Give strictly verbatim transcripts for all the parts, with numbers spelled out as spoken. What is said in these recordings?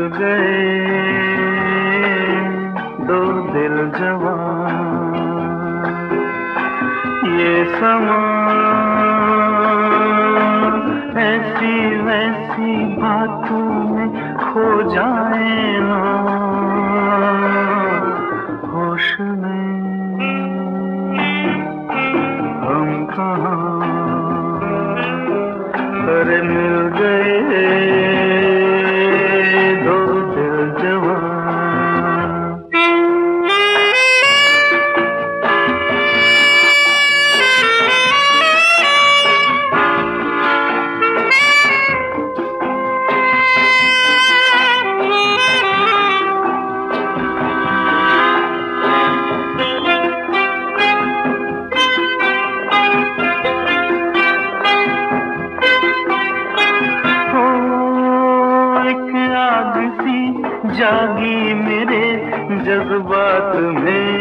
गए दो दिल जवान, ये समा ऐसी वैसी बातों में खो जाए ना, होश में हम कहाँ पर मिल गए दो दिल जवान। जागी मेरे जज्बात में,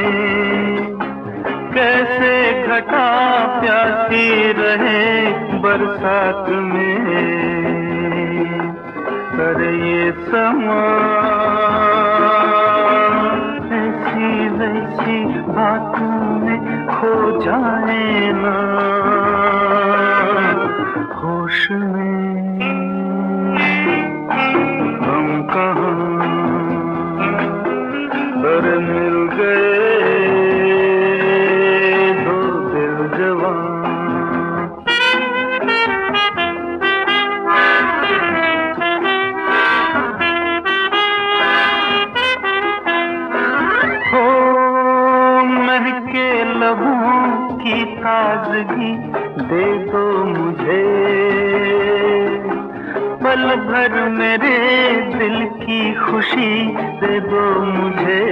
कैसे घटा प्यासी रहे बरसात में। पर ये समा ऐसी वैसी बातों में खो जाए ना, होश में हम कहाँ पर मिल गए दो दिल जवान। हो महके लबों की ताजगी दे दो मुझे, पल भर मेरे दिल की खुशी दे दो मुझे।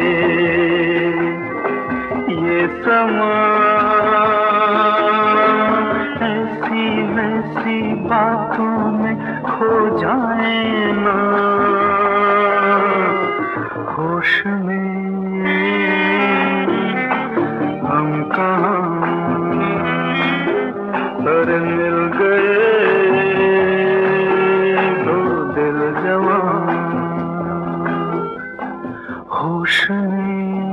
ये समा ऐसी वैसी बातों में खो जाए ना, होश में हम कहाँ पर मिल गए होश में।